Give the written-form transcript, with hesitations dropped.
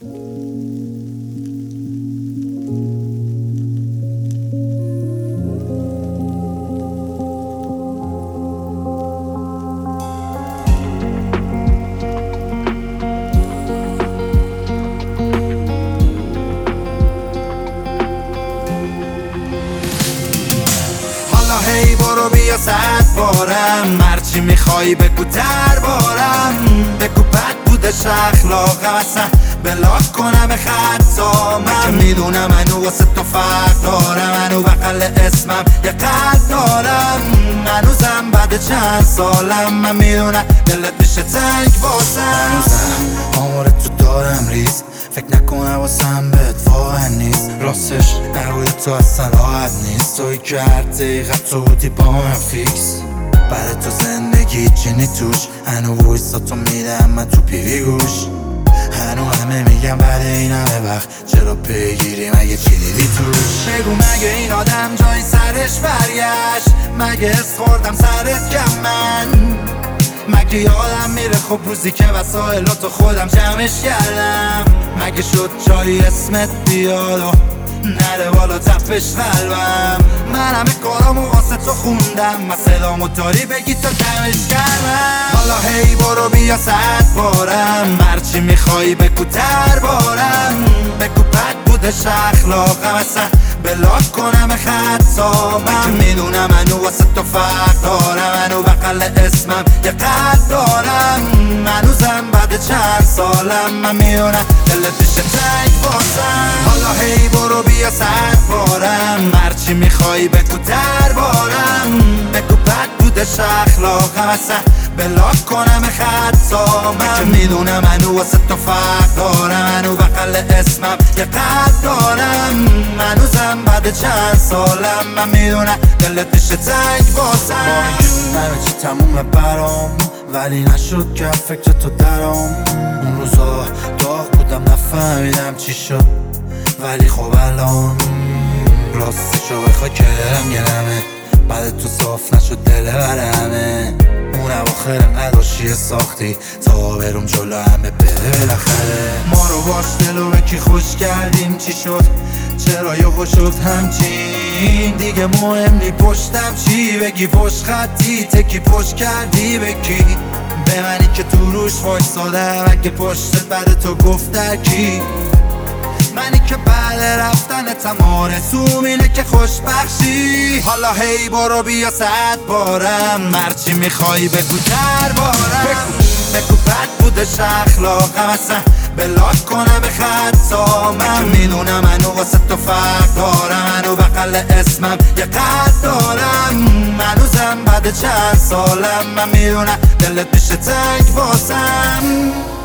هی برو بیا 100 بارم، هرچی میخوای بگو دربارم. بگو بد بودش اخلاقم، اصلا بلاک کنم خطا. من میدونم منو واسه تو فرق دارم، منو بغل اسمم یه قلب دارم. هنوزم بعد چند سالم من میدونم دلت میشه تنگ واسم. هنوزم آمار تو دارم ریز، فکر نکنم واسم بهت واقع نیست. راستش نروی تو اصلا راحت نیست، توی که هر دقیقه تو بودی با من فیکس. بعد تو زندگی چینی توش، هنو وایسا تو میدم من تو پیوی گوش. هنو همه میگم بعد این همه وقت چرا پیگیری، مگه چی دیدی توش؟ بگو مگه این آدم جای سرش برگشت؟ مگه اس خوردم سرت کم من؟ مگه یادم میره خب روزی که وسایلاتو خودم جمعش کردم؟ مگه شد جایی اسمت بیاد و نره بالا تپش قلبم؟ من همه کارامو واسه تو خوندم، من صدامو داری بگی تا کمش کردم. حالا هی برو بیا 100 بارم، هرچی میخوای بگو دربارم. بگو بد بودش اخلاقم، اصلا بلاک کنم خطا. من میدونم منو واسه تو فرق دارم، منو بغل اسمم یه قلب دارم. هنوزم بعد چند سالم من میدونم دلت میشه تنگ واسم. حالا هی برو بیا 100 بارم، هرچی میخوای بگو دربارم. بگو بد بودش اخلاقم، اصلا بلاک کنم خطا. من میدونم منو واسه تو فرق دارم، منو بغل اسمم یه قلب دارم. هنوزم بعد چند سالم من میدونم دلت میشه تنگ واسم. همه چی تمومه برام، ولی نشد که فکر تو درام. اون روزا داغ بودم نفهمیدم چی شد، ولی خب الان راستشو بخوای که دلم گرمه. بعد تو صاف نشد دل برمه. اون اواخر نداشتی ساختی تا برم جلو همه بره بالاخره. ما رو باش دلو به کی خوش کردیم، چی شد چرا یهو شد همچین؟ دیگه مهم نی پشتم چی بگی، پشت خطی تکی پشت کردی بکی. به منی که تو روش وایسادم، اگه پشتت بعد تو گفت کی؟ منی که بعد رفتنتم آرزوم اینه که خوشبخشی. حالا هی برو بیا 100 بارم، هرچی میخوای بگو دربارم. بگو بد بودش اخلاقم، اصلا بلاک کنم خطا. من میدونم منو واسه تو فرق دارم، منو بغل اسمم یه قلب دارم. هنوزم بعد چند سالم من میدونم دلت میشه تنگ واسم.